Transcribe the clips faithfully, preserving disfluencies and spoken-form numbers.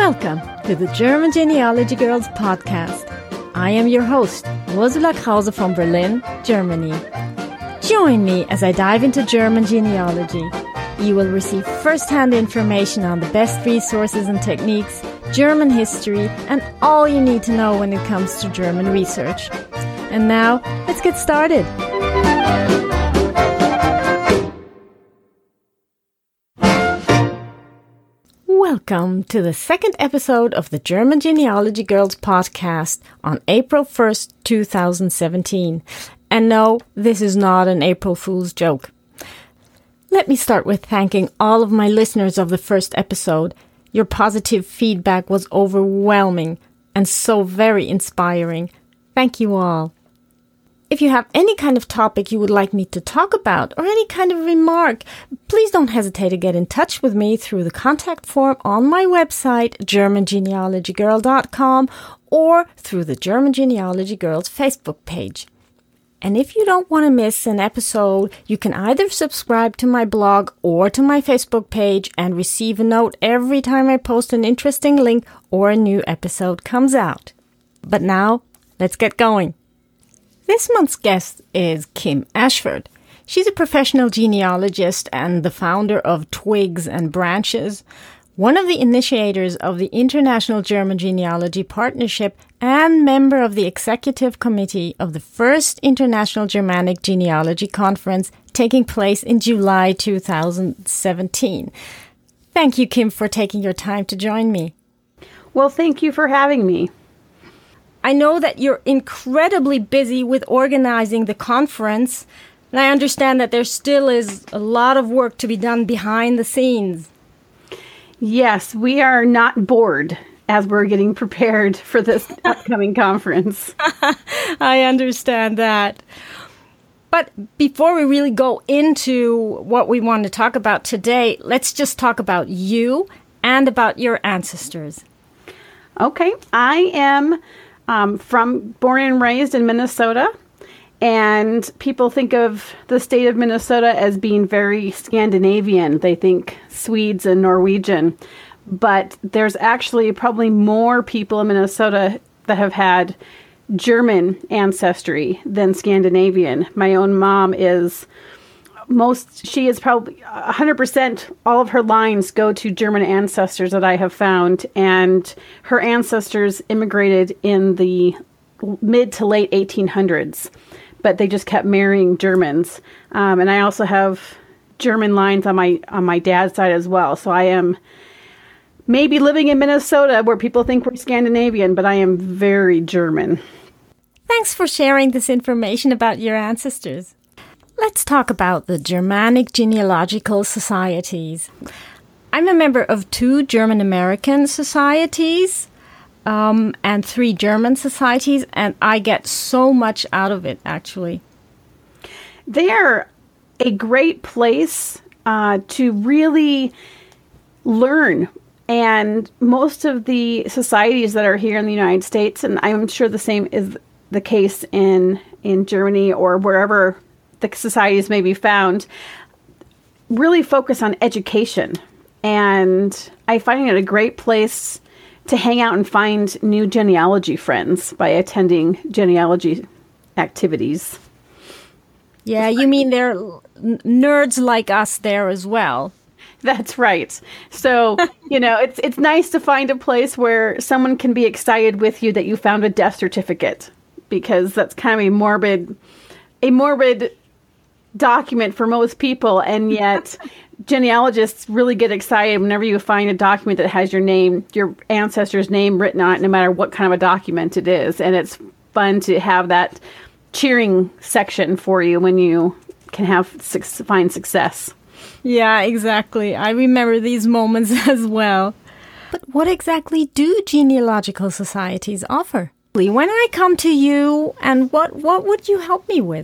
Welcome to the German Genealogy Girls podcast. I am your host, Ursula Krause from Berlin, Germany. Join me as I dive into German genealogy. You will receive first-hand information on the best resources and techniques, German history, and all you need to know when it comes to German research. And now, let's get started. Welcome to the second episode of the German Genealogy Girls podcast on April first, two thousand seventeen. And no, this is not an April Fool's joke. Let me start with thanking all of my listeners of the first episode. Your positive feedback was overwhelming and so very inspiring. Thank you all. If you have any kind of topic you would like me to talk about or any kind of remark, please don't hesitate to get in touch with me through the contact form on my website, german genealogy girl dot com, or through the German Genealogy Girls Facebook page. And if you don't want to miss an episode, you can either subscribe to my blog or to my Facebook page and receive a note every time I post an interesting link or a new episode comes out. But now, let's get going. This month's guest is Kim Ashford. She's a professional genealogist and the founder of Twigs and Branches, one of the initiators of the International German Genealogy Partnership and member of the executive committee of the first International Germanic Genealogy Conference taking place in July two thousand seventeen. Thank you, Kim, for taking your time to join me. Well, thank you for having me. I know that you're incredibly busy with organizing the conference, and I understand that there still is a lot of work to be done behind the scenes. Yes, we are not bored as we're getting prepared for this upcoming conference. I understand that. But before we really go into what we want to talk about today, let's just talk about you and about your ancestors. Okay, I am um, from born and raised in Minnesota. And people think of the state of Minnesota as being very Scandinavian. They think Swedes and Norwegian. But there's actually probably more people in Minnesota that have had German ancestry than Scandinavian. My own mom is most, she is probably one hundred percent, all of her lines go to German ancestors that I have found. And her ancestors immigrated in the mid to late eighteen hundreds. But they just kept marrying Germans. Um, and I also have German lines on my on my dad's side as well. So I am maybe living in Minnesota where people think we're Scandinavian, but I am very German. Thanks for sharing this information about your ancestors. Let's talk about the Germanic Genealogical Societies. I'm a member of two German-American societies. Um, and three German societies, and I get so much out of it, actually. They are a great place uh, to really learn. And most of the societies that are here in the United States, and I'm sure the same is the case in, in Germany or wherever the societies may be found, really focus on education. And I find it a great place to hang out and find new genealogy friends by attending genealogy activities. Yeah, you mean there are nerds like us there as well. That's right. So, you know, it's it's nice to find a place where someone can be excited with you that you found a death certificate, because that's kind of a morbid, a morbid document for most people, and yet genealogists really get excited whenever you find a document that has your name, your ancestor's name written on it, no matter what kind of a document it is. And it's fun to have that cheering section for you when you can have find success. Yeah, exactly. I remember these moments as well. But what exactly do genealogical societies offer? When I come to you, and what, what would you help me with?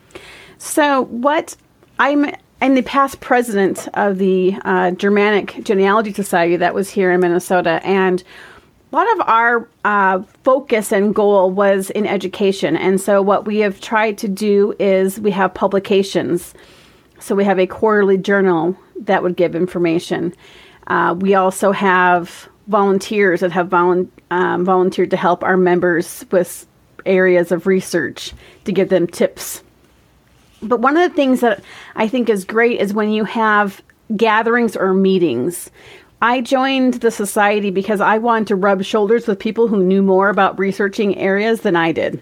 So what I'm I'm the past president of the uh, Germanic Genealogy Society that was here in Minnesota, and a lot of our uh, focus and goal was in education. And so what we have tried to do is we have publications. So we have a quarterly journal that would give information. Uh, we also have volunteers that have volun- um, volunteered to help our members with areas of research to give them tips. But one of the things that I think is great is when you have gatherings or meetings. I joined the society because I wanted to rub shoulders with people who knew more about researching areas than I did.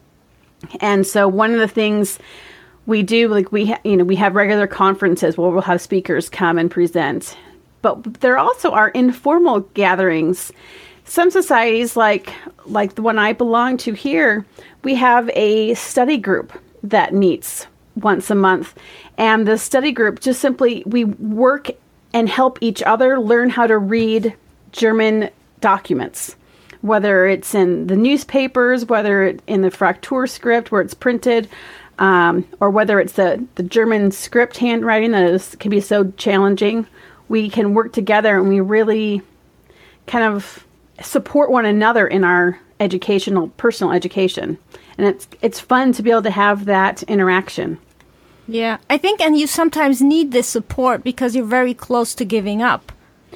And so one of the things we do, like we, ha- you know, we have regular conferences where we'll have speakers come and present. But there also are informal gatherings. Some societies, like like the one I belong to here, we have a study group that meets once a month. And the study group just simply, we work and help each other learn how to read German documents, whether it's in the newspapers, whether it's in the Fraktur script where it's printed, um, or whether it's the, the German script handwriting that is, can be so challenging. We can work together and we really kind of support one another in our educational, personal education. And it's it's fun to be able to have that interaction. Yeah, I think, and you sometimes need this support because you're very close to giving up.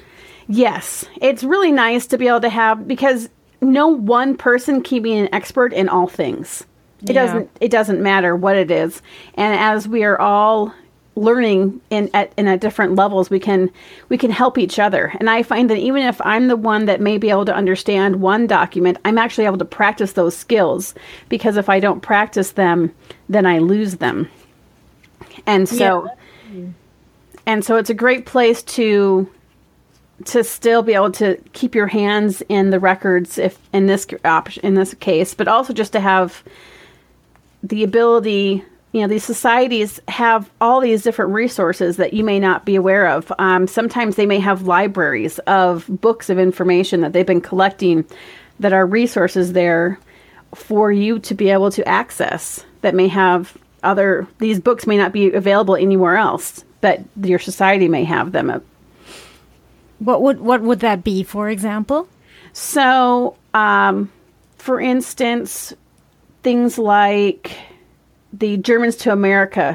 Yes, it's really nice to be able to have, because no one person can be an expert in all things. It Yeah. doesn't it doesn't matter what it is. And as we are all learning in at in at different levels, we can we can help each other. And I find that even if I'm the one that may be able to understand one document, I'm actually able to practice those skills, because if I don't practice them, then I lose them. And so Yeah. and so it's a great place to to still be able to keep your hands in the records, if in this option, in this case, but also just to have the ability. You know, these societies have all these different resources that you may not be aware of. Um, sometimes they may have libraries of books of information that they've been collecting that are resources there for you to be able to access, that may have other, these books may not be available anywhere else, but your society may have them. What would what would that be, for example? So, um, for instance, things like the Germans to America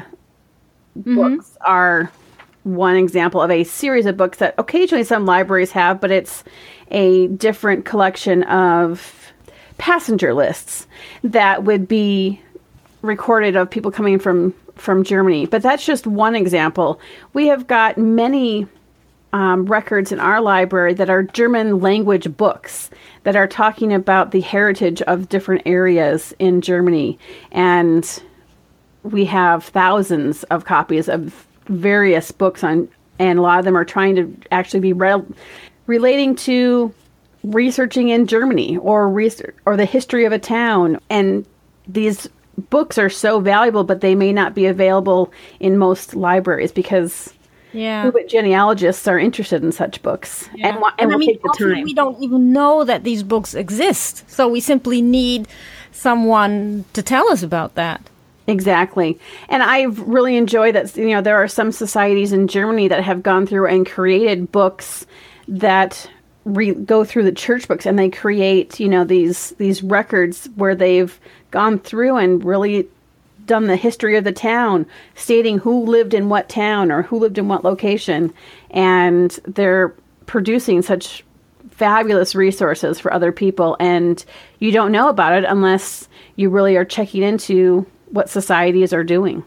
books are one example of a series of books that occasionally some libraries have, but it's a different collection of passenger lists that would be recorded of people coming from, from Germany. But that's just one example. We have got many um, records in our library that are German language books that are talking about the heritage of different areas in Germany. And we have thousands of copies of various books on, and a lot of them are trying to actually be re- relating to researching in Germany or research or the history of a town. And these books are so valuable, but they may not be available in most libraries because Yeah. who but genealogists are interested in such books Yeah. and, wa- and, I will mean, take the often time. we don't even know that these books exist. So we simply need someone to tell us about that. Exactly. And I've really enjoyed that, you know, there are some societies in Germany that have gone through and created books that re- go through the church books, and they create, you know, these these records where they've gone through and really done the history of the town, stating who lived in what town or who lived in what location. And they're producing such fabulous resources for other people. And you don't know about it unless you really are checking into what societies are doing.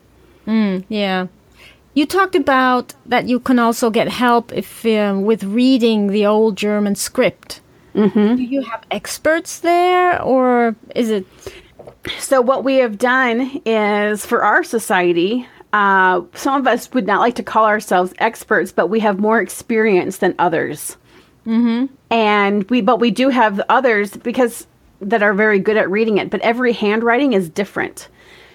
Mm, yeah. You talked about that you can also get help if um, with reading the old German script. Mm-hmm. Do you have experts there, or is it? So what we have done is, for our society, uh, some of us would not like to call ourselves experts, but we have more experience than others. Mm-hmm. And we, but we do have others because that are very good at reading it, but every handwriting is different.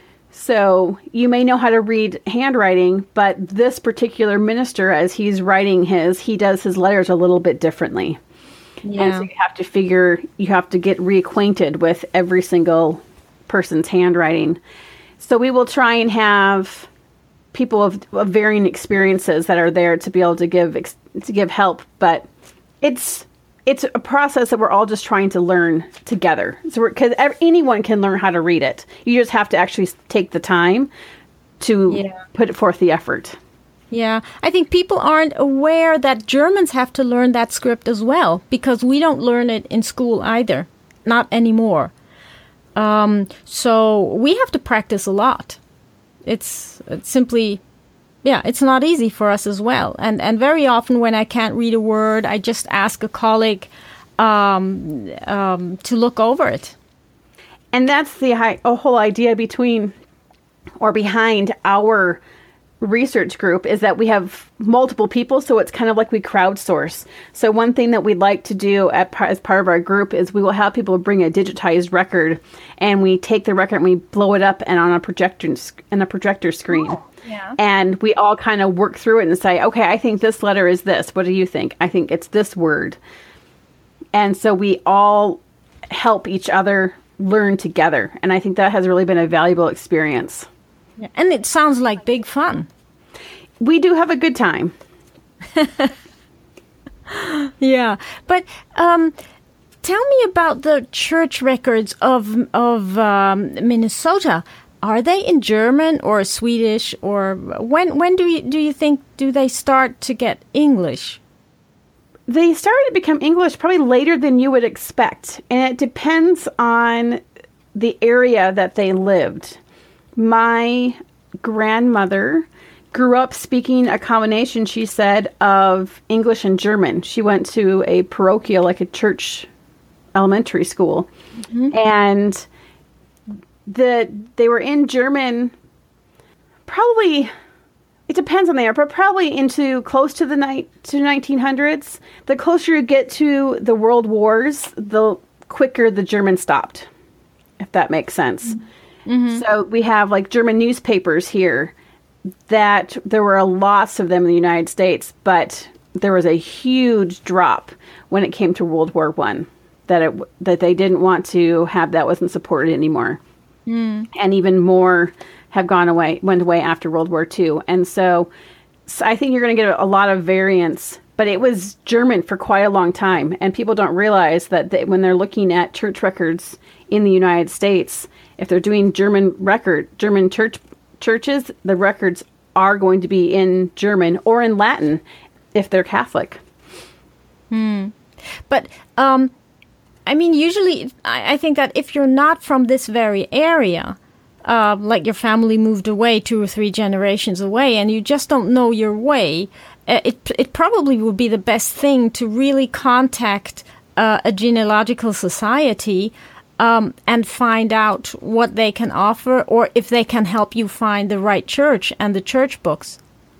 So you may know how to read handwriting, but this particular minister, as he's writing his, he does his letters a little bit differently. Yeah. And so you have to figure, you have to get reacquainted with every single person's handwriting. So we will try and have people of, of varying experiences that are there to be able to give ex- to give help, but it's it's a process that we're all just trying to learn together. So because anyone can learn how to read it, you just have to actually take the time to Yeah. put forth the effort. Yeah, I think people aren't aware that Germans have to learn that script as well, because we don't learn it in school either, not anymore. Um, so we have to practice a lot. It's, it's simply, yeah, it's not easy for us as well. And and very often when I can't read a word, I just ask a colleague um, um, to look over it. And that's the hi- a whole idea between or behind our research group, is that we have multiple people, so it's kind of like we crowdsource. So one thing that we'd like to do at, as part of our group is we will have people bring a digitized record, and we take the record and we blow it up and on a projector and a projector screen. Oh, yeah. And we all kind of work through it and say, okay, I think this letter is this. What do you think? I think it's this word. And so we all help each other learn together. And I think that has really been a valuable experience. Yeah. And it sounds like big fun. We do have a good time. Yeah. But um, tell me about the church records of of um, Minnesota. Are they in German or Swedish, or when when do you do you think do they start to get English? They started to become English probably later than you would expect, and it depends on the area that they lived. My grandmother grew up speaking a combination, she said, of English and German. She went to a parochial, like a church elementary school, mm-hmm. and the they were in German probably, it depends on the area, but probably into close to the night to nineteen hundreds. The closer you get to the World Wars, the quicker the German stopped, if that makes sense. Mm-hmm. So we have like German newspapers here, that there were lots of them in the United States, but there was a huge drop when it came to World War One, that it that they didn't want to have, that wasn't supported anymore. Mm. And even more have gone away, went away after World War Two. And so, so I think you're going to get a, a lot of variance, but it was German for quite a long time. And people don't realize that they, when they're looking at church records in the United States, if they're doing German record, German church churches, the records are going to be in German or in Latin if they're Catholic. Hmm. But, um, I mean, usually I, I think that if you're not from this very area, uh, like your family moved away two or three generations away and you just don't know your way, uh, it, it probably would be the best thing to really contact uh, a genealogical society Um, and find out what they can offer, or if they can help you find the right church and the church books.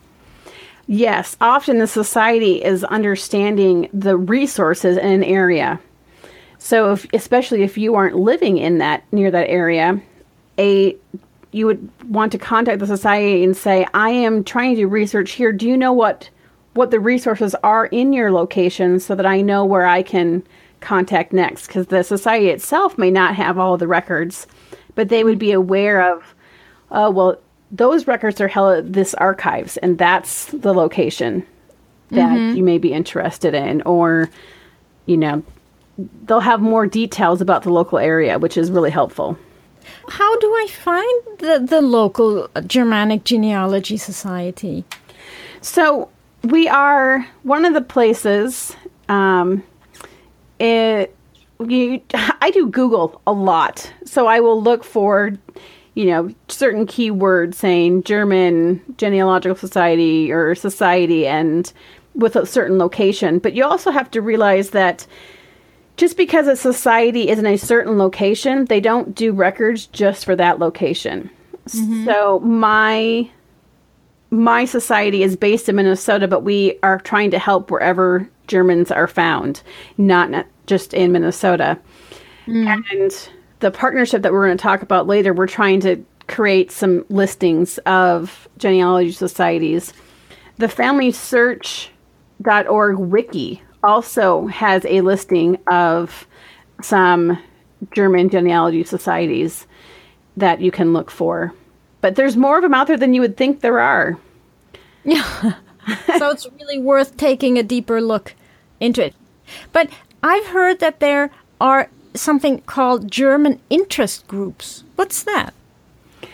Yes, often the society is understanding the resources in an area. So, if, especially if you aren't living in that near that area, a you would want to contact the society and say, "I am trying to do research here. Do you know what what the resources are in your location, so that I know where I can contact next?" Because the society itself may not have all the records, but they would be aware of, oh, well, those records are held at this archives, and that's the location that mm-hmm. you may be interested in. Or, you know, they'll have more details about the local area, which is really helpful. How do I find the, the local Germanic Genealogy Society? So we are one of the places... Um, It, you, I do Google a lot, so I will look for, you know, certain keywords saying German Genealogical Society or society, and with a certain location. But you also have to realize that just because a society is in a certain location, they don't do records just for that location. Mm-hmm. So my my society is based in Minnesota, but we are trying to help wherever Germans are found, not just in Minnesota. Mm. And the partnership that we're going to talk about later, we're trying to create some listings of genealogy societies. The family search dot org wiki also has a listing of some German genealogy societies that you can look for. But there's more of them out there than you would think there are. Yeah. So it's really worth taking a deeper look into it. But I've heard that there are something called German interest groups. What's that?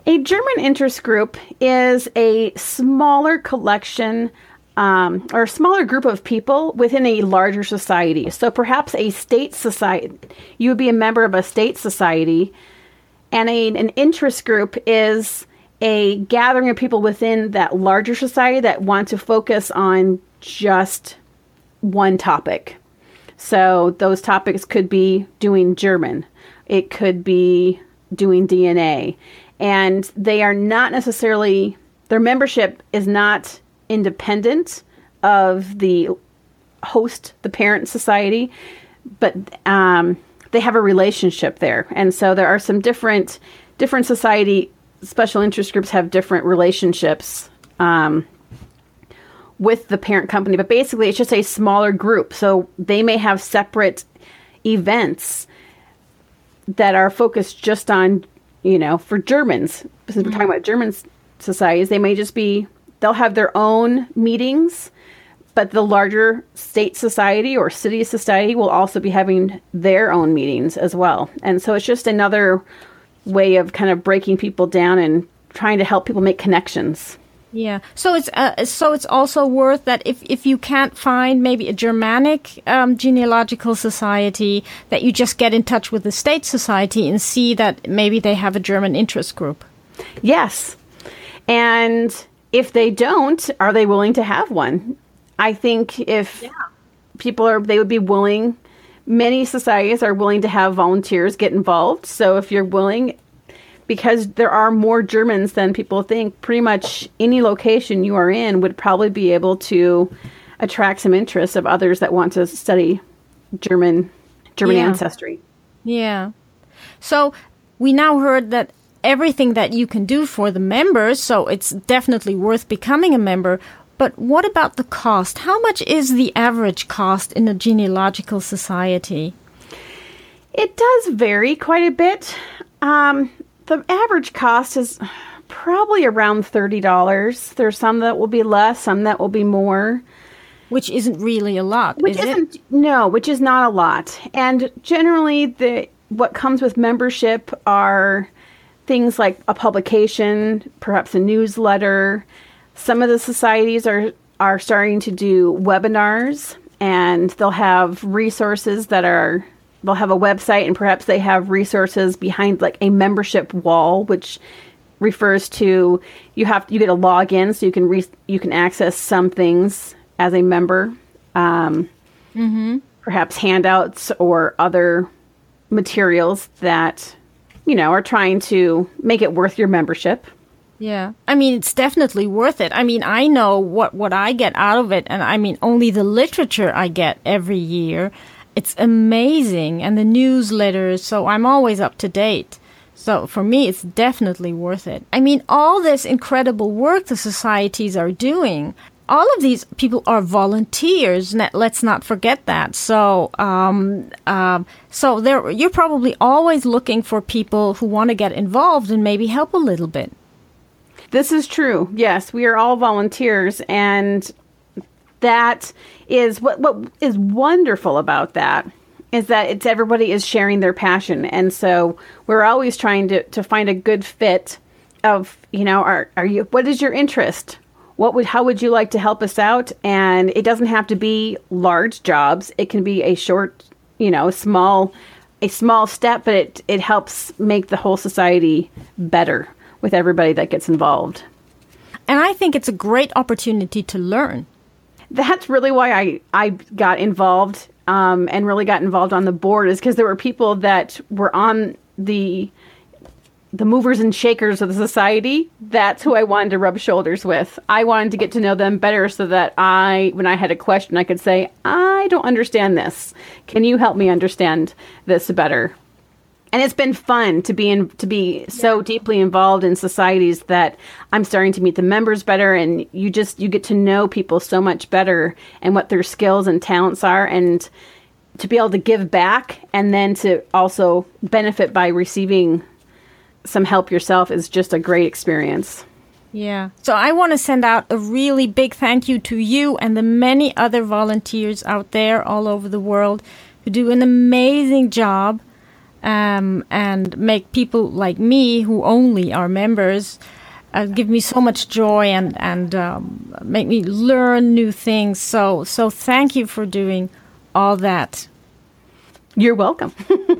A German interest group is a smaller collection um, or a smaller group of people within a larger society. So perhaps a state society, you would be a member of a state society, and a, an interest group is a gathering of people within that larger society that want to focus on just one topic. So those topics could be doing German. It could be doing D N A. And they are not necessarily, their membership is not independent of the host, the parent society, but um, they have a relationship there. And so there are some different, different society special interest groups have different relationships um, with the parent company. But basically, it's just a smaller group. So they may have separate events that are focused just on, you know, for Germans, because we're talking about German societies, they may just be, they'll have their own meetings, but the larger state society or city society will also be having their own meetings as well. And so it's just another way of kind of breaking people down and trying to help people make connections. Yeah. So it's uh, so it's also worth that if, if you can't find maybe a Germanic um, genealogical society, that you just get in touch with the state society and see that maybe they have a German interest group. Yes. And if they don't, are they willing to have one? I think if yeah. people are, they would be willing. Many societies are willing to have volunteers get involved. So if you're willing, because there are more Germans than people think, pretty much any location you are in would probably be able to attract some interest of others that want to study German German yeah. ancestry. Yeah. So we now heard that everything that you can do for the members, so it's definitely worth becoming a member. But what about the cost? How much is the average cost in a genealogical society? It does vary quite a bit. Um, the average cost is probably around thirty dollars. There's some that will be less, some that will be more. Which isn't really a lot, which is isn't, it? No, which is not a lot. And generally, the what comes with membership are things like a publication, perhaps a newsletter. Some of the societies are, are starting to do webinars, and they'll have resources that are, they'll have a website, and perhaps they have resources behind like a membership wall, which refers to you have you get a login so you can re, you can access some things as a member, um, mm-hmm. perhaps handouts or other materials that, you know, are trying to make it worth your membership. Yeah. I mean, it's definitely worth it. I mean, I know what, what I get out of it. And I mean, only the literature I get every year. It's amazing. And the newsletters. So I'm always up to date. So for me, it's definitely worth it. I mean, all this incredible work the societies are doing, all of these people are volunteers. Let's not forget that. So, um, um, so there, you're probably always looking for people who want to get involved and maybe help a little bit. This is true. Yes, we are all volunteers, and that is what what is wonderful about that is that it's everybody is sharing their passion, and so we're always trying to, to find a good fit of, you know, are are you what is your interest? What would how would you like to help us out? And it doesn't have to be large jobs. It can be a short, you know, small a small step, but it it helps make the whole society better with everybody that gets involved. And I think it's a great opportunity to learn. That's really why I, I got involved um, and really got involved on the board, is because there were people that were on the the movers and shakers of the society. That's who I wanted to rub shoulders with. I wanted to get to know them better so that I, when I had a question, I could say, I don't understand this. Can you help me understand this better? And it's been fun to be in, to be so yeah. deeply involved in societies that I'm starting to meet the members better, and you just you get to know people so much better and what their skills and talents are, and to be able to give back and then to also benefit by receiving some help yourself is just a great experience. Yeah. So I want to send out a really big thank you to you and the many other volunteers out there all over the world who do an amazing job um, and make people like me, who only are members, uh, give me so much joy and and um, make me learn new things. So so thank you for doing all that. You're welcome.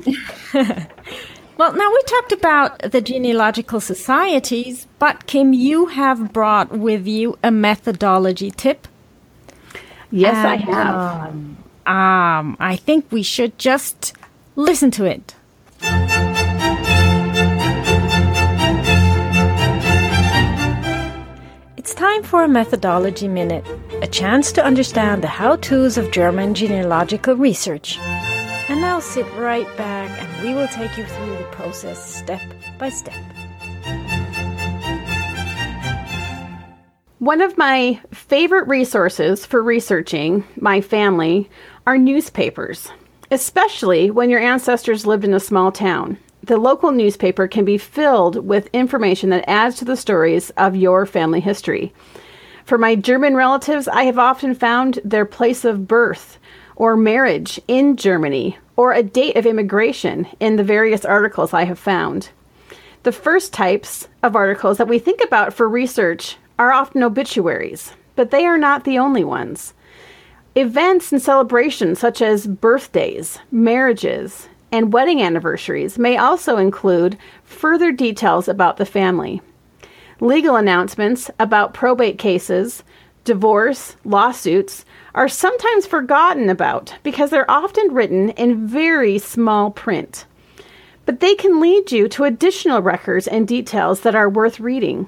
Well, now we talked about the genealogical societies, but Kim, you have brought with you a methodology tip. Yes, and, I have. Um, um, I think we should just listen to it. It's time for a methodology minute, a chance to understand the how-tos of German genealogical research. And now sit right back and we will take you through the process step by step. One of my favorite resources for researching my family are newspapers, especially when your ancestors lived in a small town. The local newspaper can be filled with information that adds to the stories of your family history. For my German relatives, I have often found their place of birth or marriage in Germany, or a date of immigration in the various articles I have found. The first types of articles that we think about for research are often obituaries, but they are not the only ones. Events and celebrations such as birthdays, marriages, and wedding anniversaries may also include further details about the family. Legal announcements about probate cases, divorce, lawsuits, are sometimes forgotten about because they're often written in very small print. But they can lead you to additional records and details that are worth reading.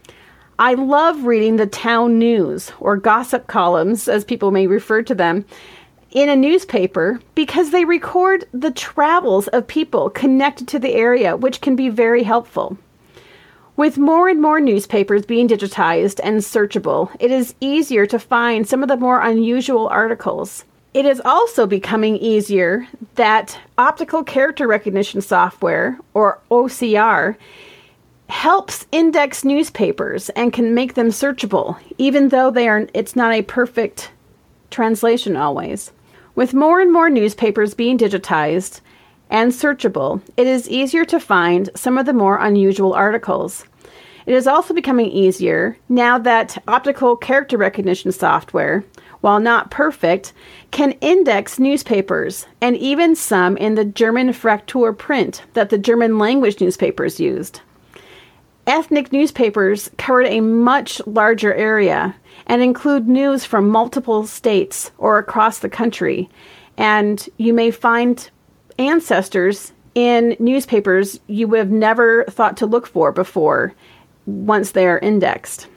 I love reading the town news, or gossip columns, as people may refer to them, in a newspaper because they record the travels of people connected to the area, which can be very helpful. With more and more newspapers being digitized and searchable, it is easier to find some of the more unusual articles. It is also becoming easier that optical character recognition software, or O C R, helps index newspapers and can make them searchable, even though they are it's not a perfect translation always. With more and more newspapers being digitized and searchable, it is easier to find some of the more unusual articles. It is also becoming easier now that optical character recognition software, while not perfect, can index newspapers, and even some in the German Fraktur print that the German language newspapers used. Ethnic newspapers covered a much larger area and include news from multiple states or across the country, and you may find ancestors in newspapers you would have never thought to look for before once they are indexed.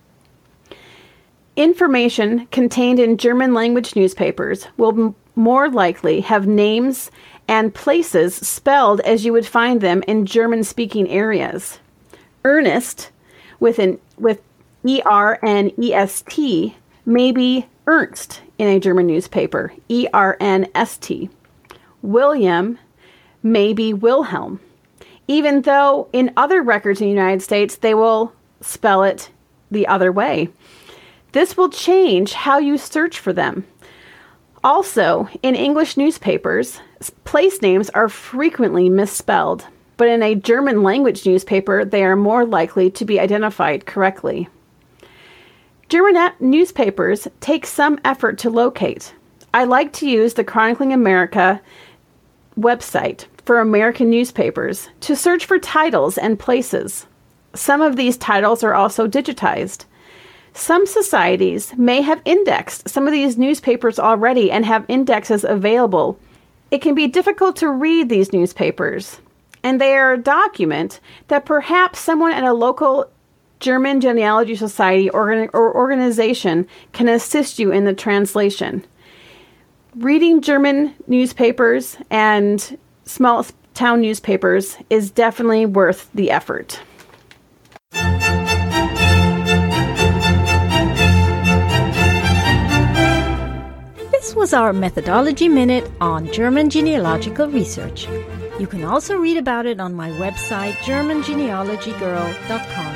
Information contained in German language newspapers will m- more likely have names and places spelled as you would find them in German-speaking areas. Ernest, with an with E R N E S T, may be Ernst in a German newspaper, E R N S T. William may be Wilhelm, even though in other records in the United States they will spell it the other way. This will change how you search for them. Also, in English newspapers, place names are frequently misspelled, but in a German language newspaper, they are more likely to be identified correctly. German newspapers take some effort to locate. I like to use the Chronicling America website for American newspapers to search for titles and places. Some of these titles are also digitized. Some societies may have indexed some of these newspapers already and have indexes available. It can be difficult to read these newspapers, and they are a document that perhaps someone at a local German genealogy society or, or organization can assist you in the translation. Reading German newspapers and small town newspapers is definitely worth the effort. This was our Methodology Minute on German genealogical research. You can also read about it on my website, german genealogy girl dot com.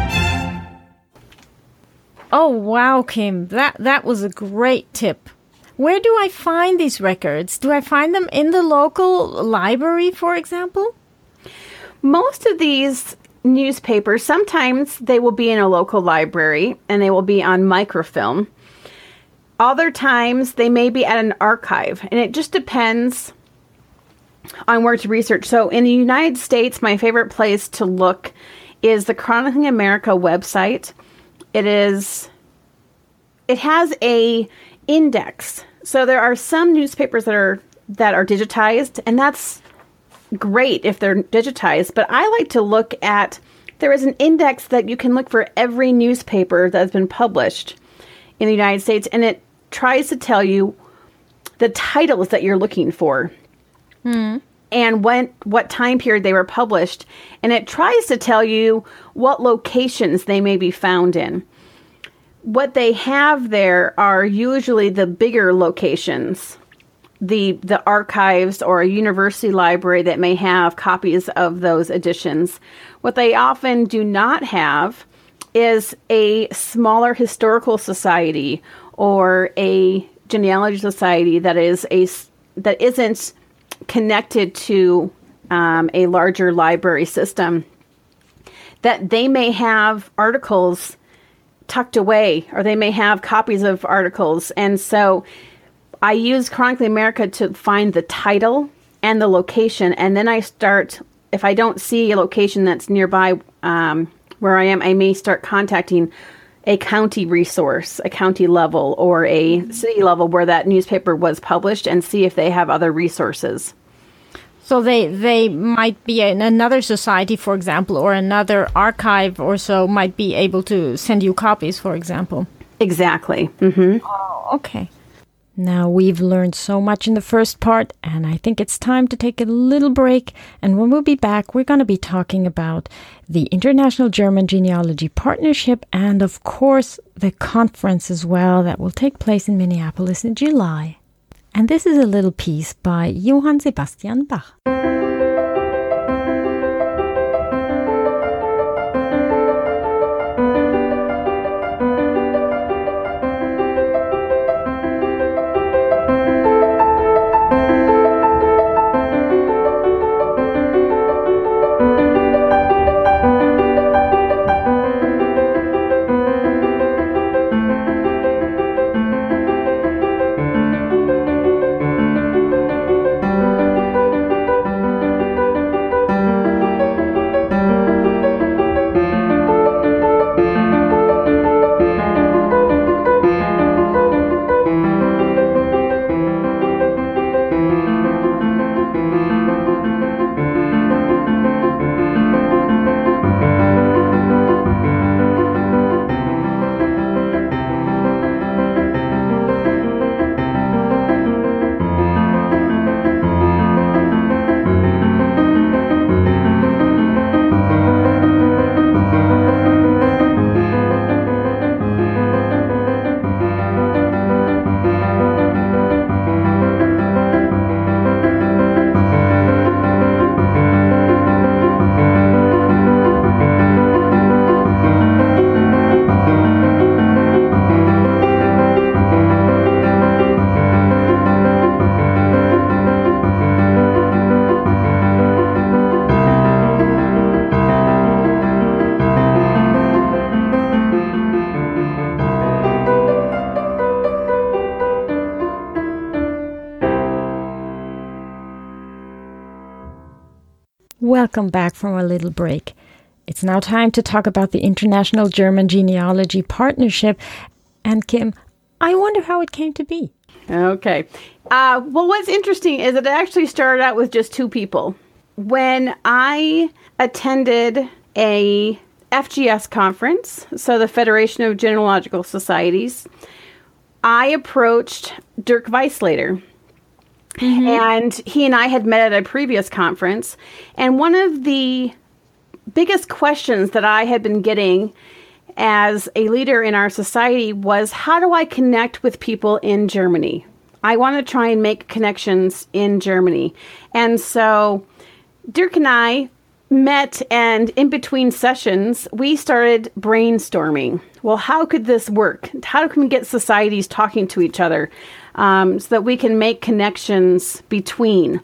Oh, wow, Kim, that, that was a great tip. Where do I find these records? Do I find them in the local library, for example? Most of these newspapers, sometimes they will be in a local library and they will be on microfilm. Other times they may be at an archive, and it just depends on where to research. So in the United States, my favorite place to look is the Chronicling America website. It is, it has a index. So there are some newspapers that are that are digitized, and that's great if they're digitized. But I like to look at, there is an index that you can look for every newspaper that's been published in the United States, and it tries to tell you the titles that you're looking for. Hmm. And when, what time period they were published. And it tries to tell you what locations they may be found in. What they have there are usually the bigger locations, the the archives or a university library that may have copies of those editions. What they often do not have is a smaller historical society or a genealogy society that is a that isn't connected to um, a larger library system, that they may have articles tucked away, or they may have copies of articles. And so I use Chronicling America to find the title and the location, and then I start, if I don't see a location that's nearby um, where I am, I may start contacting a county resource, a county level or a city level where that newspaper was published, and see if they have other resources. So they, they might be in another society, for example, or another archive or so might be able to send you copies, for example. Exactly. Mm-hmm. Oh, okay. Now, we've learned so much in the first part, and I think it's time to take a little break. And when we'll be back, we're going to be talking about the International German Genealogy Partnership and, of course, the conference as well that will take place in Minneapolis in July. And this is a little piece by Johann Sebastian Bach. Welcome back from a little break. It's now time to talk about the International German Genealogy Partnership. And Kim, I wonder how it came to be. Okay. Uh, well, what's interesting is it actually started out with just two people. When I attended a F G S conference, so the Federation of Genealogical Societies, I approached Dirk Weislater. Mm-hmm. And he and I had met at a previous conference. And one of the biggest questions that I had been getting as a leader in our society was, how do I connect with people in Germany? I want to try and make connections in Germany. And so Dirk and I met, and in between sessions, we started brainstorming. Well, how could this work? How can we get societies talking to each other um, so that we can make connections between?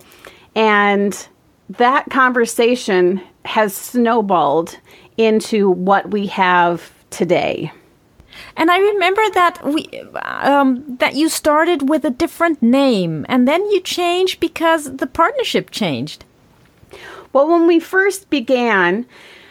And that conversation has snowballed into what we have today. And I remember that we um, that you started with a different name, and then you changed because the partnership changed. Well, when we first began,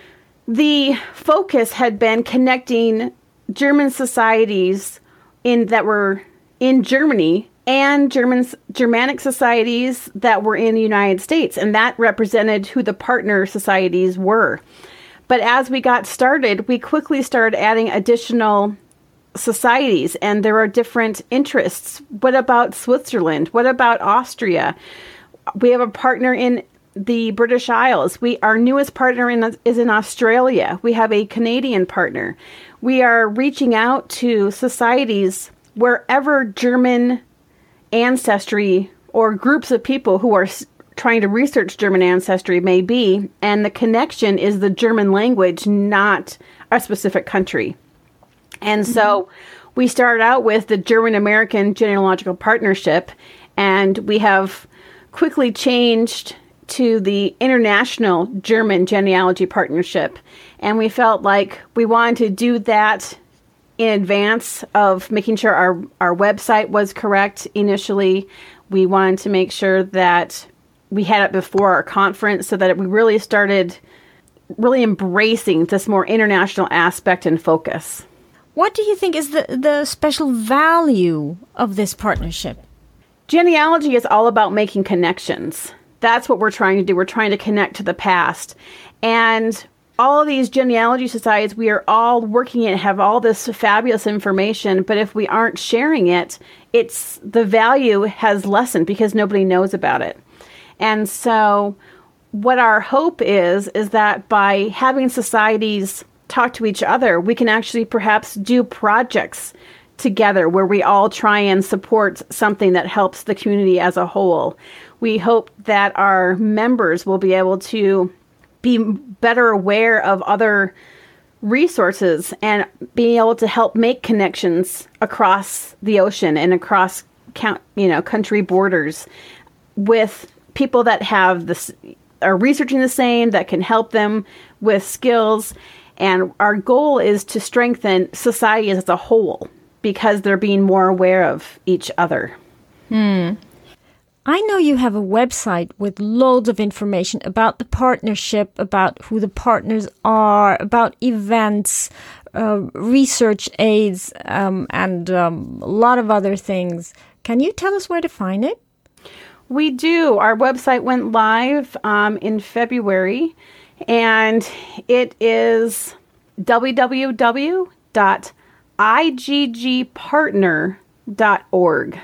the focus had been connecting German societies in that were in Germany and German Germanic societies that were in the United States, and that represented who the partner societies were. But as we got started, we quickly started adding additional societies, and there are different interests. What about Switzerland? What about Austria? We have a partner in the British Isles. We our newest partner in, is in Australia. We have a Canadian partner. We are reaching out to societies wherever German ancestry or groups of people who are s- trying to research German ancestry may be, and the connection is the German language, not a specific country. And so mm-hmm. we started out with the German-American Genealogical Partnership, and we have quickly changed to the International German Genealogy Partnership. And we felt like we wanted to do that in advance of making sure our, our website was correct initially. We wanted to make sure that we had it before our conference so that we really started really embracing this more international aspect and focus. What do you think is the, the special value of this partnership? Genealogy is all about making connections. That's what we're trying to do. We're trying to connect to the past. And all of these genealogy societies, we are all working and have all this fabulous information. But if we aren't sharing it, it's the value has lessened because nobody knows about it. And so what our hope is, is that by having societies talk to each other, we can actually perhaps do projects together where we all try and support something that helps the community as a whole. We hope that our members will be able to be better aware of other resources and being able to help make connections across the ocean and across count, you know, country borders with people that have this, are researching the same, that can help them with skills. And our goal is to strengthen society as a whole because they're being more aware of each other. Hmm. I know you have a website with loads of information about the partnership, about who the partners are, about events, uh, research aids, um, and um, a lot of other things. Can you tell us where to find it? We do. Our website went live um, in February, and it is w w w dot i g g partner dot org.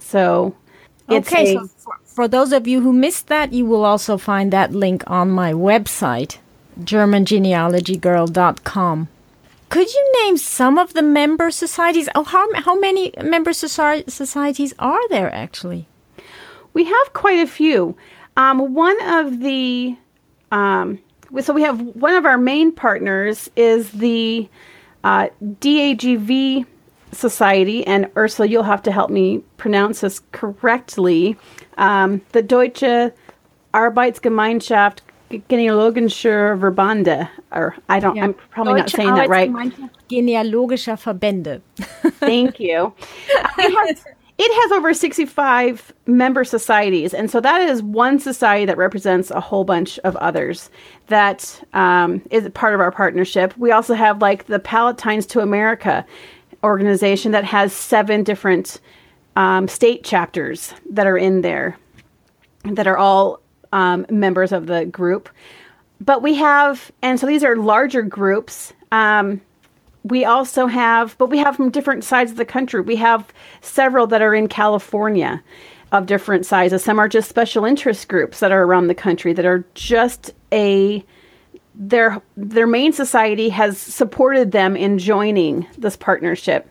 So it's okay, a, so for, for those of you who missed that, you will also find that link on my website, german genealogy girl dot com. Could you name some of the member societies? Oh, how, how many member soci- societies are there actually? We have quite a few. Um, one of the, um, so we have one of our main partners is the uh, D A G V Society, and Ursula, you'll have to help me pronounce this correctly. Um, the Deutsche Arbeitsgemeinschaft Genealogischer Verbände, or I don't, yeah. I'm probably Deutsche not saying that right. Genealogischer Verbände. Thank you. It has, it has over sixty-five member societies, and so that is one society that represents a whole bunch of others that um, is part of our partnership. We also have like the Palatines to America organization that has seven different um, state chapters that are in there that are all um, members of the group. But we have, and so these are larger groups. Um, we also have, but we have from different sides of the country. We have several that are in California of different sizes. Some are just special interest groups that are around the country that are just a, their their main society has supported them in joining this partnership.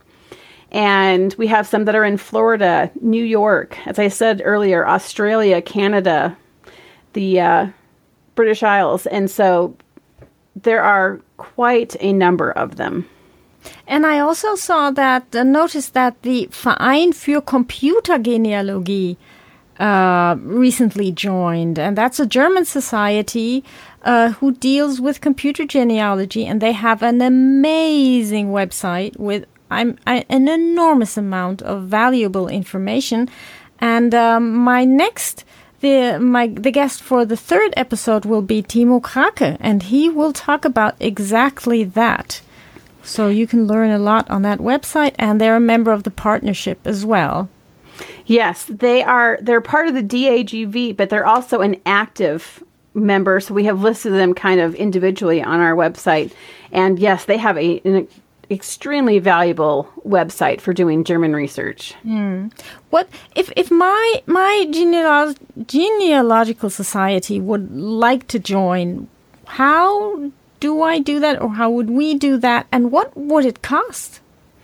And we have some that are in Florida, New York, as I said earlier, Australia, Canada, the uh, British Isles. And so there are quite a number of them. And I also saw that, uh, noticed that the Verein für Computergenealogie uh, recently joined. And that's a German society uh, who deals with computer genealogy. And they have an amazing website with I'm, I, an enormous amount of valuable information. And um, my next, the my the guest for the third episode will be Timo Krake, and he will talk about exactly that. So you can learn a lot on that website, and they're a member of the partnership as well. Yes, they are. They're part of the D A G V, but they're also an active member. So we have listed them kind of individually on our website. And yes, they have a, an extremely valuable website for doing German research. Mm. What if if my my genealog- genealogical society would like to join? How do I do that, or how would we do that, and what would it cost?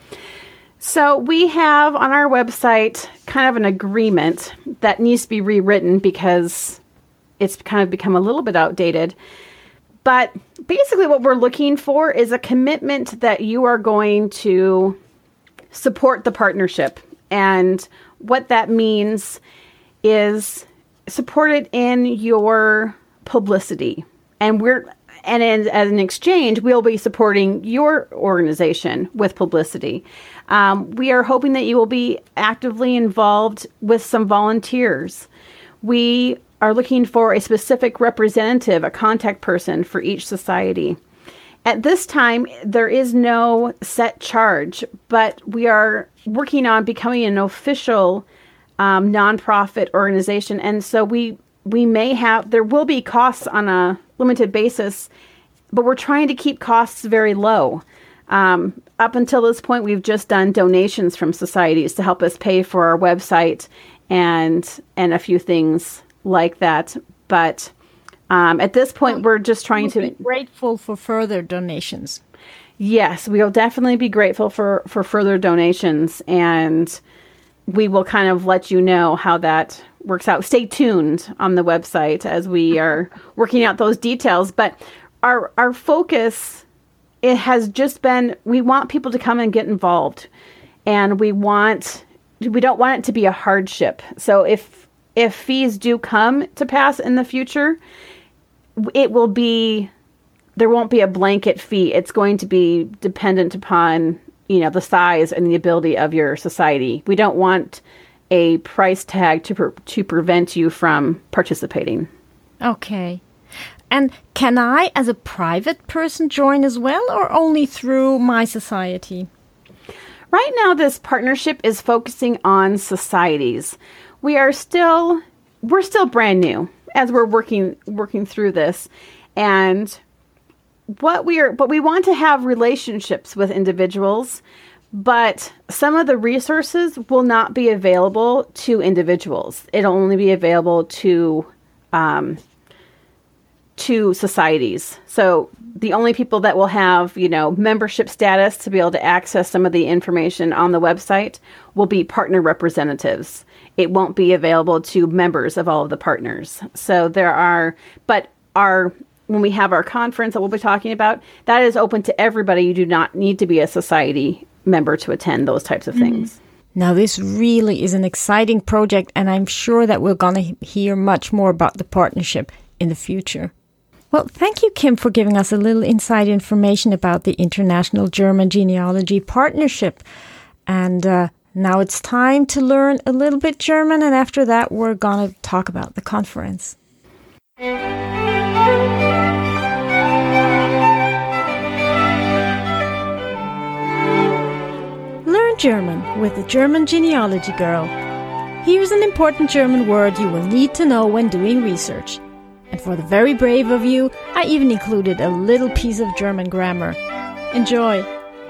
So we have on our website kind of an agreement that needs to be rewritten because it's kind of become a little bit outdated. But basically what we're looking for is a commitment that you are going to support the partnership. And what that means is support it in your publicity. And we're and in, as an exchange, we'll be supporting your organization with publicity. Um, we are hoping that you will be actively involved with some volunteers. We are looking for a specific representative, a contact person for each society. At this time, there is no set charge, but we are working on becoming an official um, nonprofit organization. And so we we may have, there will be costs on a limited basis, but we're trying to keep costs very low. Um, up until this point, we've just done donations from societies to help us pay for our website and and a few things like that. But um, at this point, we're just trying we'll to be grateful for further donations. Yes, we will definitely be grateful for, for further donations, and we will kind of let you know how that works out. Stay tuned on the website as we are working out those details. But our our focus, it has just been, we want people to come and get involved, and we want we don't want it to be a hardship. So if If fees do come to pass in the future, it will be, there won't be a blanket fee. It's going to be dependent upon, you know, the size and the ability of your society. We don't want a price tag to pre- to prevent you from participating. Okay. And can I, as a private person, join as well, or only through my society? Right now, this partnership is focusing on societies. We are still, we're still brand new as we're working working through this, and what we are, but we want to have relationships with individuals, but some of the resources will not be available to individuals. It'll only be available to um, to societies. So the only people that will have, you know, membership status to be able to access some of the information on the website will be partner representatives. It won't be available to members of all of the partners. So there are, but our, when we have our conference that we'll be talking about, that is open to everybody. You do not need to be a society member to attend those types of things. Mm-hmm. Now, this really is an exciting project, and I'm sure that we're going to hear much more about the partnership in the future. Well, thank you, Kim, for giving us a little inside information about the International German Genealogy Partnership. And uh, now it's time to learn a little bit German, and after that, we're going to talk about the conference. Learn German with the German Genealogy Girl. Here's an important German word you will need to know when doing research. And for the very brave of you, I even included a little piece of German grammar. Enjoy!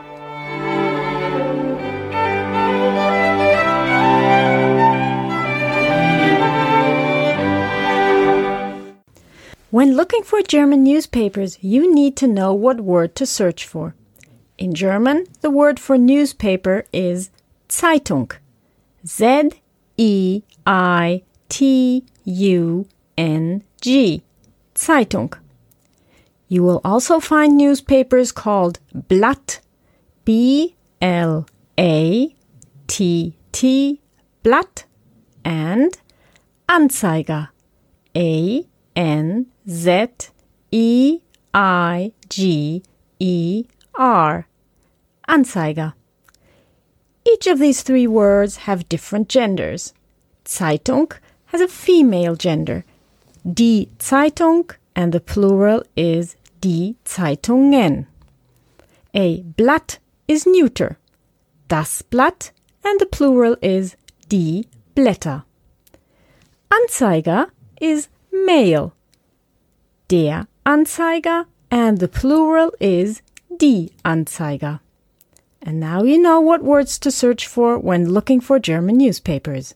When looking for German newspapers, you need to know what word to search for. In German, the word for newspaper is Zeitung. Z E I T U N G. Zeitung. You will also find newspapers called Blatt, B L A T T, Blatt, and Anzeiger, A N Z E I G E R, Anzeiger. Each of these three words have different genders. Zeitung has a female gender, die Zeitung, and the plural is die Zeitungen. A Blatt is neuter, das Blatt, and the plural is die Blätter. Anzeiger is male, der Anzeiger, and the plural is die Anzeiger. And now you know what words to search for when looking for German newspapers.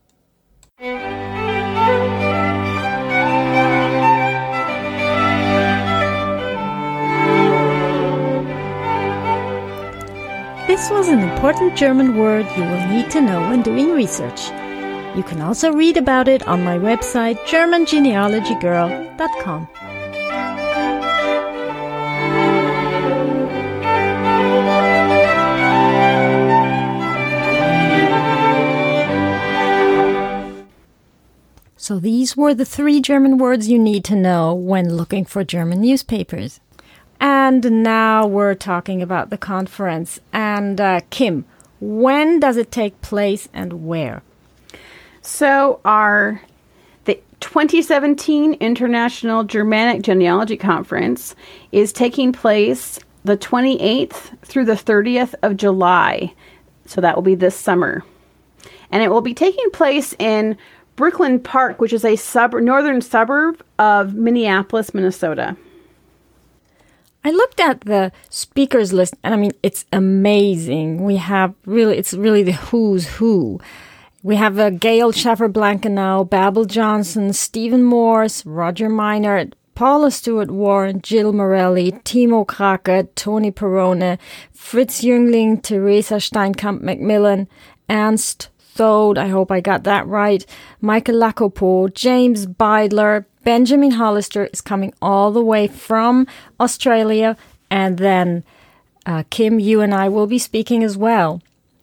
This was an important German word you will need to know when doing research. You can also read about it on my website german genealogy girl dot com. So these were the three German words you need to know when looking for German newspapers. And now we're talking about the conference. And uh, Kim, when does it take place and where? So our the twenty seventeen International Germanic Genealogy Conference is taking place the twenty-eighth through the thirtieth of July. So that will be this summer. And it will be taking place in Brooklyn Park, which is a sub- northern suburb of Minneapolis, Minnesota. I looked at the speakers list, and I mean, it's amazing. We have really, it's really the who's who. We have uh, Gail Schaffer-Blankenau, Babel Johnson, Stephen Morse, Roger Minor, Paula Stewart-Warren, Jill Morelli, Timo Krake, Tony Perrone, Fritz Jüngling, Teresa Steinkamp-McMillan, Ernst Thode, I hope I got that right, Michael Lacopo, James Beidler, Benjamin Hollister is coming all the way from Australia, and then uh, Kim, you and I will be speaking as well.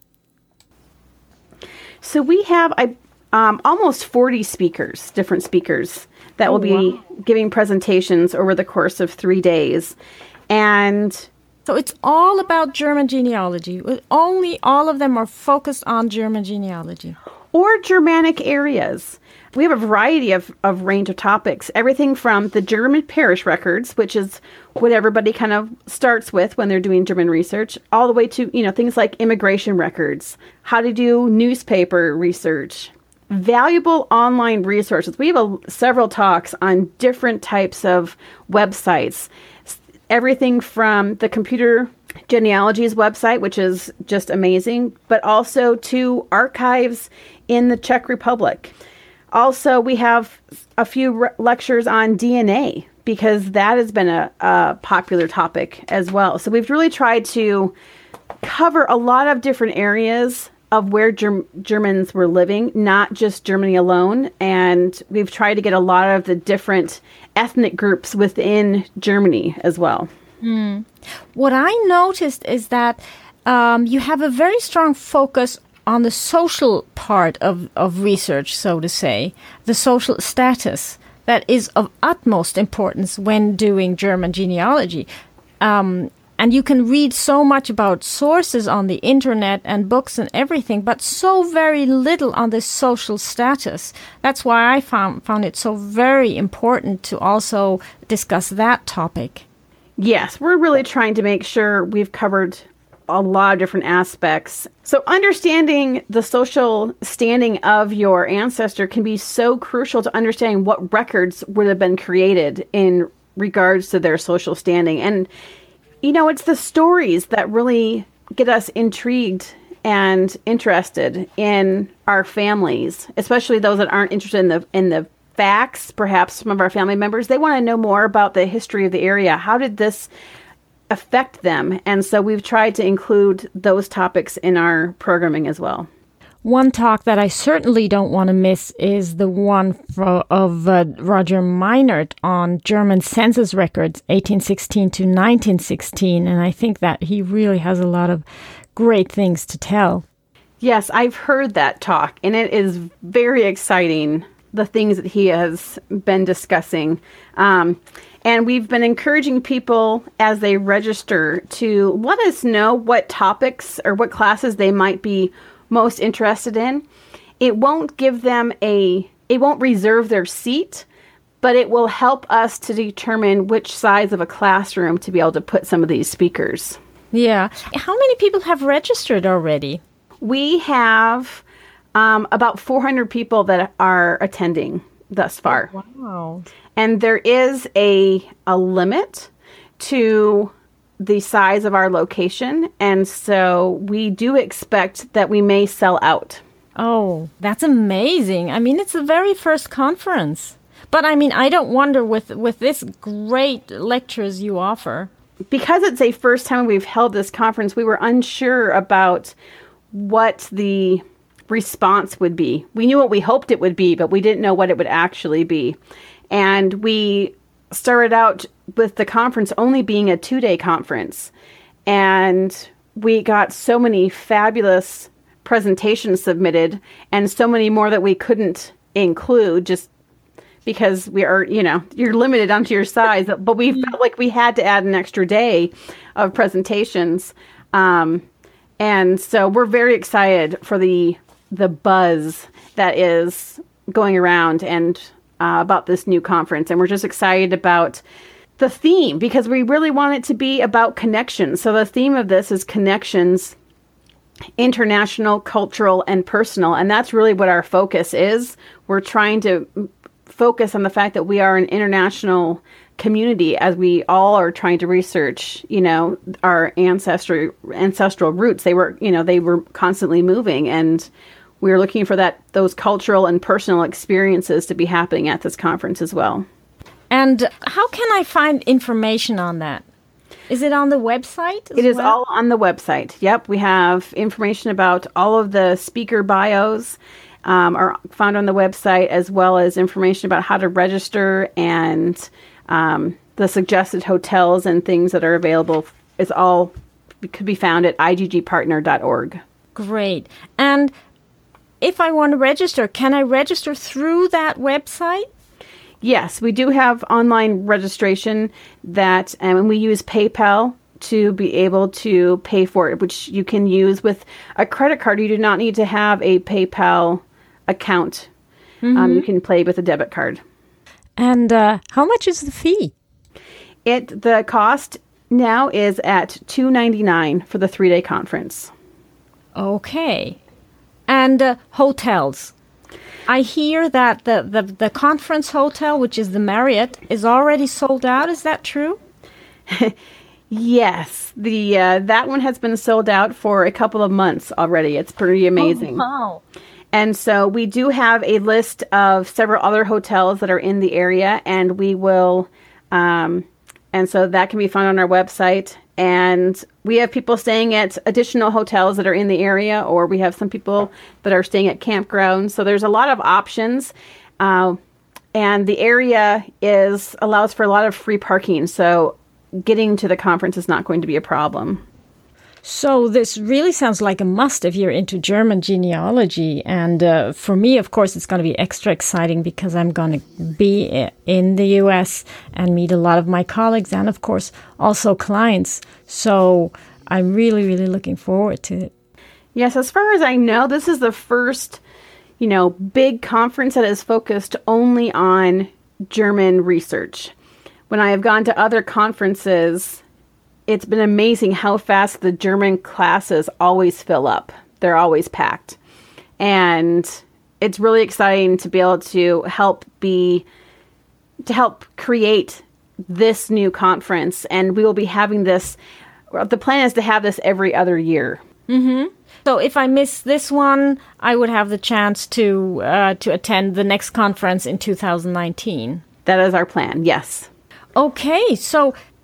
So we have I, um, almost forty speakers, different speakers, that will be wow. giving presentations over the course of three days. And so it's all about German genealogy. Only all of them are focused on German genealogy. Or Germanic areas. We have a variety of, of range of topics. Everything from the German parish records, which is what everybody kind of starts with when they're doing German research, all the way to, you know, things like immigration records, how to do newspaper research, valuable online resources. We have a, several talks on different types of websites. Everything from the Computer Genealogies website, which is just amazing, but also to archives in the Czech Republic. Also, we have a few re- lectures on D N A, because that has been a, a popular topic as well. So we've really tried to cover a lot of different areas of where Germ- Germans were living, not just Germany alone. And we've tried to get a lot of the different ethnic groups within Germany as well. Hmm. What I noticed is that um, you have a very strong focus on the social part of, of research, so to say, the social status that is of utmost importance when doing German genealogy. Um, and you can read so much about sources on the internet and books and everything, but so very little on the social status. That's why I found, found it so very important to also discuss that topic. Yes, we're really trying to make sure we've covered a lot of different aspects. So understanding the social standing of your ancestor can be so crucial to understanding what records would have been created in regards to their social standing. And, you know, it's the stories that really get us intrigued and interested in our families, especially those that aren't interested in the in the facts. Perhaps some of our family members, they want to know more about the history of the area. How did this affect them? And so we've tried to include those topics in our programming as well. One talk that I certainly don't want to miss is the one for, of uh, Roger Meinert on German census records, eighteen sixteen to nineteen sixteen. And I think that he really has a lot of great things to tell. Yes, I've heard that talk, and it is very exciting, the things that he has been discussing. Um, and we've been encouraging people as they register to let us know what topics or what classes they might be most interested in. It won't give them a, it won't reserve their seat, but it will help us to determine which size of a classroom to be able to put some of these speakers. Yeah. How many people have registered already? We have um, about four hundred people that are attending thus far. Oh, wow. And there is a, a limit to the size of our location, and so we do expect that we may sell out. Oh, that's amazing. I mean, it's the very first conference. But I mean, I don't wonder with, with this great lectures you offer. Because it's a first time we've held this conference, we were unsure about what the response would be. We knew what we hoped it would be, but we didn't know what it would actually be. And we started out with the conference only being a two-day conference. And we got so many fabulous presentations submitted and so many more that we couldn't include just because we are, you know, you're limited onto your size. But we felt like we had to add an extra day of presentations. Um, and so we're very excited for the the buzz that is going around and uh, about this new conference. And we're just excited about the theme because we really want it to be about connections. So the theme of this is connections, international, cultural, and personal. And that's really what our focus is. We're trying to focus on the fact that we are an international community as we all are trying to research, you know, our ancestry, ancestral roots. They were, you know, they were constantly moving, and we were looking for that, those cultural and personal experiences to be happening at this conference as well. And how can I find information on that? Is it on the website? It is well? all on the website. Yep. We have information about all of the speaker bios um, are found on the website, as well as information about how to register and um, the suggested hotels and things that are available. Is all could be found at I G G partner dot org. Great. And if I want to register, can I register through that website? Yes, we do have online registration that, um, and we use PayPal to be able to pay for it, which you can use with a credit card. You do not need to have a PayPal account. Mm-hmm. Um, you can pay with a debit card. And uh, how much is the fee? It the cost now is at two dollars and ninety-nine cents for the three-day conference. Okay. And uh, hotels. I hear that the, the, the conference hotel, which is the Marriott, is already sold out. Is that true? Yes. The uh, that one has been sold out for a couple of months already. It's pretty amazing. Oh, wow. And so we do have a list of several other hotels that are in the area, and we will, um, and so that can be found on our website. And we have people staying at additional hotels that are in the area, or we have some people that are staying at campgrounds. So there's a lot of options. Uh, and the area is allows for a lot of free parking. So getting to the conference is not going to be a problem. So this really sounds like a must if you're into German genealogy. And uh, for me, of course, it's going to be extra exciting because I'm going to be in the U S and meet a lot of my colleagues and, of course, also clients. So I'm really, really looking forward to it. Yes, as far as I know, this is the first, you know, big conference that is focused only on German research. When I have gone to other conferences, it's been amazing how fast the German classes always fill up. They're always packed. And it's really exciting to be able to help be, to help create this new conference. And we will be having this, the plan is to have this every other year. Mm-hmm. So if I miss this one, I would have the chance to uh, to attend the next conference in two thousand nineteen. That is our plan, yes. Okay, so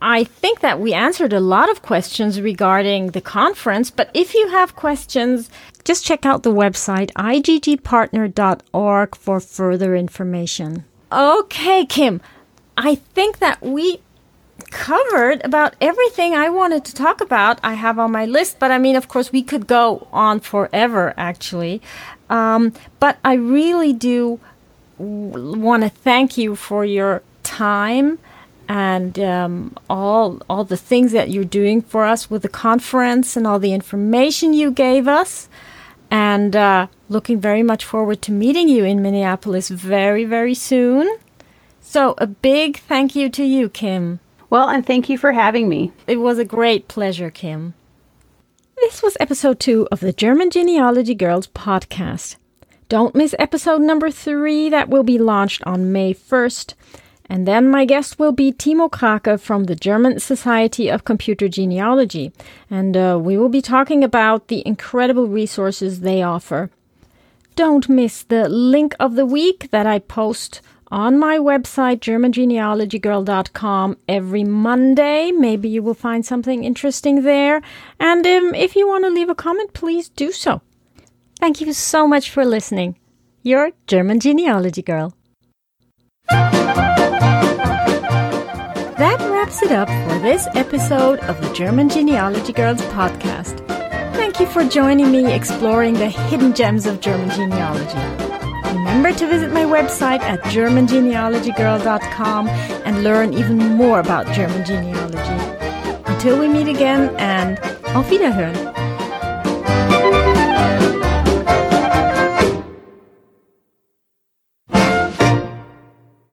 I think that we answered a lot of questions regarding the conference, but if you have questions, just check out the website i g g partner dot org for further information. Okay, Kim, I think that we covered about everything I wanted to talk about. I have on my list, but I mean, of course, we could go on forever, actually. Um, but I really do w- want to thank you for your time and um, all all the things that you're doing for us with the conference and all the information you gave us. And uh, looking very much forward to meeting you in Minneapolis very, very soon. So a big thank you to you, Kim. Well, and thank you for having me. It was a great pleasure, Kim. This was episode two of the German Genealogy Girls podcast. Don't miss episode number three that will be launched on May first. And then my guest will be Timo Krake from the German Society of Computer Genealogy. And uh, we will be talking about the incredible resources they offer. Don't miss the link of the week that I post on my website, german genealogy girl dot com, every Monday. Maybe you will find something interesting there. And um, if you want to leave a comment, please do so. Thank you so much for listening. Your German Genealogy Girl. That wraps it up for this episode of the German Genealogy Girls podcast. Thank you for joining me exploring the hidden gems of German genealogy. Remember to visit my website at german genealogy girl dot com and learn even more about German genealogy. Until we meet again, and auf Wiederhören!